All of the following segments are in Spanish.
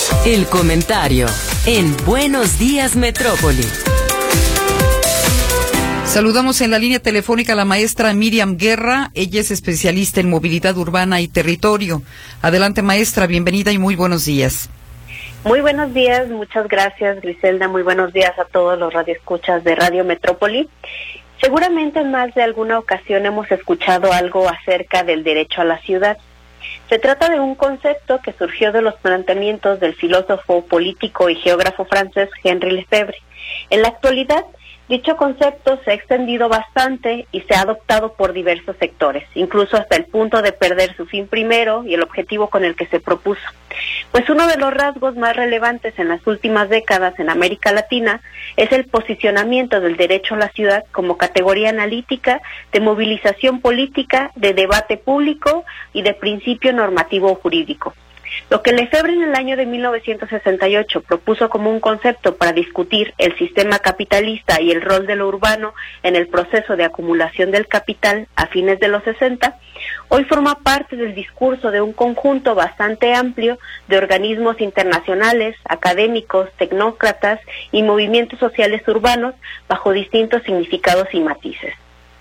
El comentario en Buenos Días Metrópoli. Saludamos en la línea telefónica a la maestra Miriam Guerra. Ella es especialista en movilidad urbana y territorio. Adelante, maestra, bienvenida y muy buenos días. Muy buenos días, muchas gracias, Griselda. Muy buenos días a todos los radioescuchas de Radio Metrópoli. Seguramente en más de alguna ocasión hemos escuchado algo acerca del derecho a la ciudad. Se trata de un concepto que surgió de los planteamientos del filósofo, político y geógrafo francés Henri Lefebvre. En la actualidad, dicho concepto se ha extendido bastante y se ha adoptado por diversos sectores, incluso hasta el punto de perder su fin primero y el objetivo con el que se propuso. Pues uno de los rasgos más relevantes en las últimas décadas en América Latina es el posicionamiento del derecho a la ciudad como categoría analítica de movilización política, de debate público y de principio normativo jurídico. Lo que Lefebvre en el año de 1968 propuso como un concepto para discutir el sistema capitalista y el rol de lo urbano en el proceso de acumulación del capital a fines de los 60, hoy forma parte del discurso de un conjunto bastante amplio de organismos internacionales, académicos, tecnócratas y movimientos sociales urbanos bajo distintos significados y matices.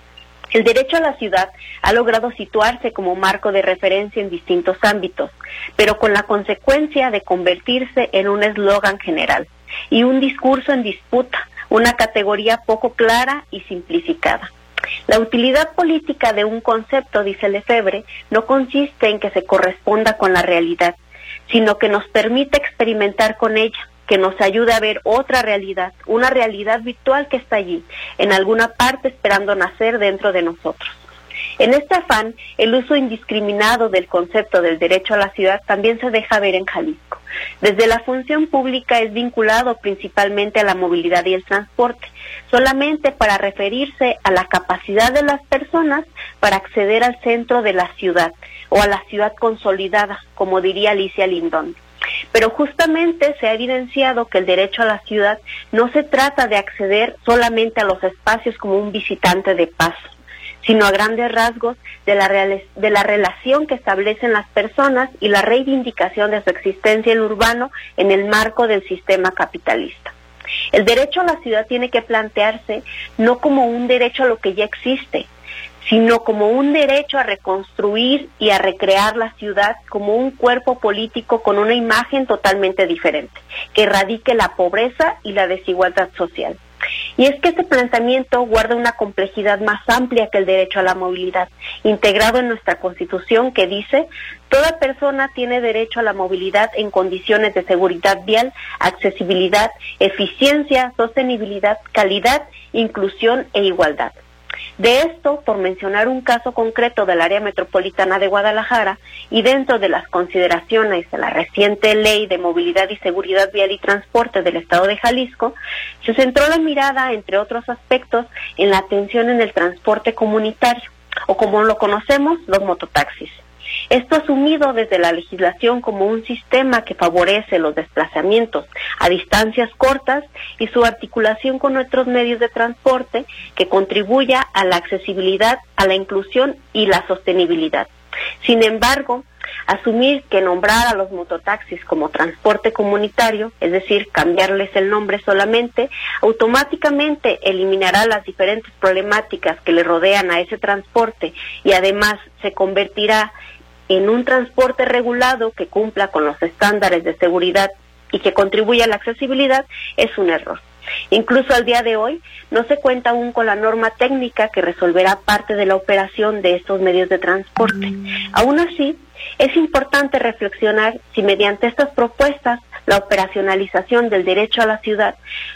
El derecho a la ciudad ha logrado situarse como marco de referencia en distintos ámbitos, pero con la consecuencia de convertirse en un eslogan general y un discurso en disputa, una categoría poco clara y simplificada. La utilidad política de un concepto, dice Lefebvre, no consiste en que se corresponda con la realidad, sino que nos permite experimentar con ella, que nos ayude a ver otra realidad, una realidad virtual que está allí, en alguna parte esperando nacer dentro de nosotros. En este afán, el uso indiscriminado del concepto del derecho a la ciudad también se deja ver en Jalisco. Desde la función pública es vinculado principalmente a la movilidad y el transporte, solamente para referirse a la capacidad de las personas para acceder al centro de la ciudad, o a la ciudad consolidada, como diría Alicia Lindón. Pero justamente se ha evidenciado que el derecho a la ciudad no se trata de acceder solamente a los espacios como un visitante de paso, sino a grandes rasgos de la relación que establecen las personas y la reivindicación de su existencia en lo urbano en el marco del sistema capitalista. El derecho a la ciudad tiene que plantearse no como un derecho a lo que ya existe, sino como un derecho a reconstruir y a recrear la ciudad como un cuerpo político con una imagen totalmente diferente, que erradique la pobreza y la desigualdad social. Y es que este planteamiento guarda una complejidad más amplia que el derecho a la movilidad, integrado en nuestra Constitución, que dice: toda persona tiene derecho a la movilidad en condiciones de seguridad vial, accesibilidad, eficiencia, sostenibilidad, calidad, inclusión e igualdad. De esto, por mencionar un caso concreto del área metropolitana de Guadalajara, y dentro de las consideraciones de la reciente Ley de Movilidad y Seguridad Vial y Transporte del Estado de Jalisco, se centró la mirada, entre otros aspectos, en la atención en el transporte comunitario, o como lo conocemos, los mototaxis. Esto asumido desde la legislación como un sistema que favorece los desplazamientos a distancias cortas y su articulación con otros medios de transporte que contribuya a la accesibilidad, a la inclusión y la sostenibilidad. Sin embargo, asumir que nombrar a los mototaxis como transporte comunitario, es decir, cambiarles el nombre solamente, automáticamente eliminará las diferentes problemáticas que le rodean a ese transporte y además se convertirá en un transporte regulado que cumpla con los estándares de seguridad y que contribuya a la accesibilidad, es un error. Incluso al día de hoy no se cuenta aún con la norma técnica que resolverá parte de la operación de estos medios de transporte. Aún así, es importante reflexionar si mediante estas propuestas la operacionalización del derecho a la ciudad,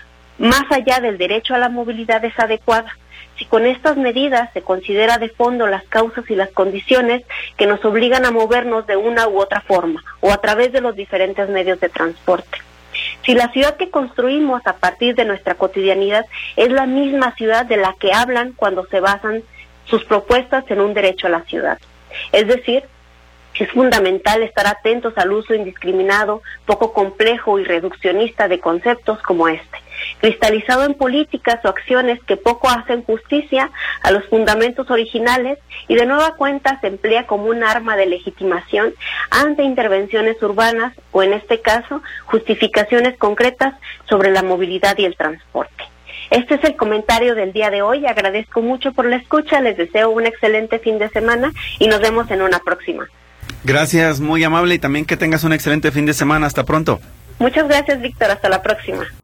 más allá del derecho a la movilidad, es adecuada. Si con estas medidas se considera de fondo las causas y las condiciones que nos obligan a movernos de una u otra forma o a través de los diferentes medios de transporte. Si la ciudad que construimos a partir de nuestra cotidianidad es la misma ciudad de la que hablan cuando se basan sus propuestas en un derecho a la ciudad. Es decir, Es fundamental estar atentos al uso indiscriminado, poco complejo y reduccionista de conceptos como este, cristalizado en políticas o acciones que poco hacen justicia a los fundamentos originales y de nueva cuenta se emplea como un arma de legitimación ante intervenciones urbanas o, en este caso, justificaciones concretas sobre la movilidad y el transporte. Este es el comentario del día de hoy. Agradezco mucho por la escucha, les deseo un excelente fin de semana y nos vemos en una próxima. Gracias, muy amable, y también que tengas un excelente fin de semana. Hasta pronto. Muchas gracias, Víctor. Hasta la próxima.